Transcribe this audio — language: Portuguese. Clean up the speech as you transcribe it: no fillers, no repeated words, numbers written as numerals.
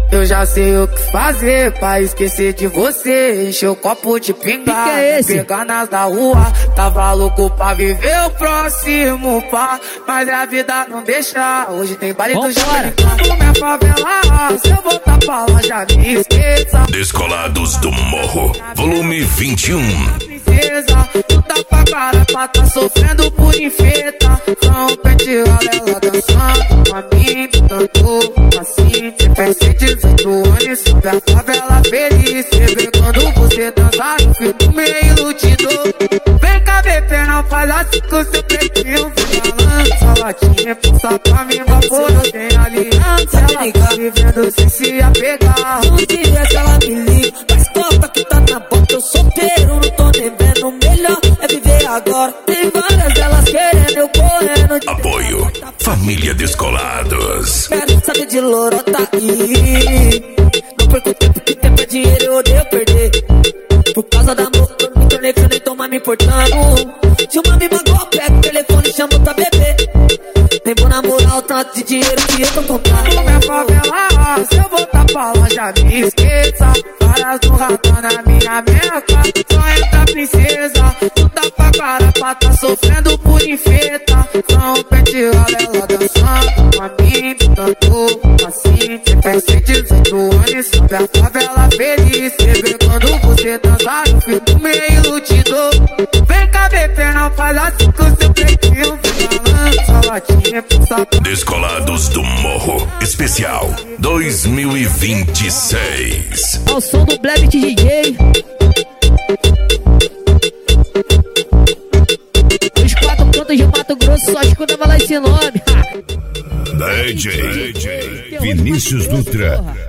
Eu já sei o que fazer pra esquecer de você. Encher o copo de pinga, pegar nas da rua. Tava louco pra viver o próximo pá, mas a vida não deixa. Hoje tem baile do Jamaicano, minha favela. Se eu voltar pra lá já me esqueça. Descolados do Morro, volume 21. Princesa, tu tá pra cara pra tá sofrendo por infeta. São pente ela dançando, a mim tanto assim. Te pensei 18 anos sobre a favela feliz. Você vê quando você dançar, eu fico meio iludido. Vem cá, bebê, não faz assim com seu pretinho. Balança, latinha, passa pra mim, vapor, eu tenho aliança. Ela tá vivendo sem se apegar. Não queria que ela me liga, mas conta que tá na boca, eu solteiro, não tô nem vendo. Melhor é viver agora. Tem várias delas querendo, eu correndo. Apoio, Família Descolados. Quero saber de lorota aí. Não perco tempo, que tempo é dinheiro, eu odeio perder. Por causa da amor, eu me tornei que eu nem tô mais me importando. Se uma me magoa, pego o telefone e chamo pra beber. Tempo na moral, tanto de dinheiro que eu tô comprando. Minha favela, se eu voltar pra lá já me esqueça. Várias do ratão na minha meca. Só entra princesa, tu tá pra cara pra tá sofrendo por infeta. São pente ela dançando, a mim tanto assim. Te pensei 18 anos sobre a favela feliz. Você vê quando você dançar, eu fico meio iludido. Vem cá, bebê, não faz assim com seu pretinho. Balança, latinha, passa pra mim. Descolados do Morro, especial 2026. Ao som do Blevit DJ. Os 4 cantos de Mato Grosso, só escuta falar esse nome. DJ Vinícius Dutra.